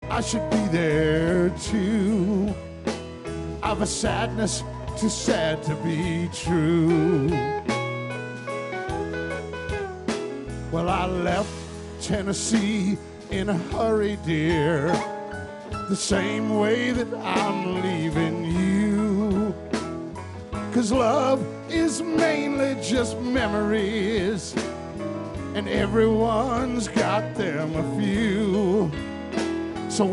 I should be there too. I've a sadness too sad to be true. Well, I left Tennessee in a hurry, dear, the same way that I'm leaving you. 'Cause love is mainly just memories, and everyone's got them a few.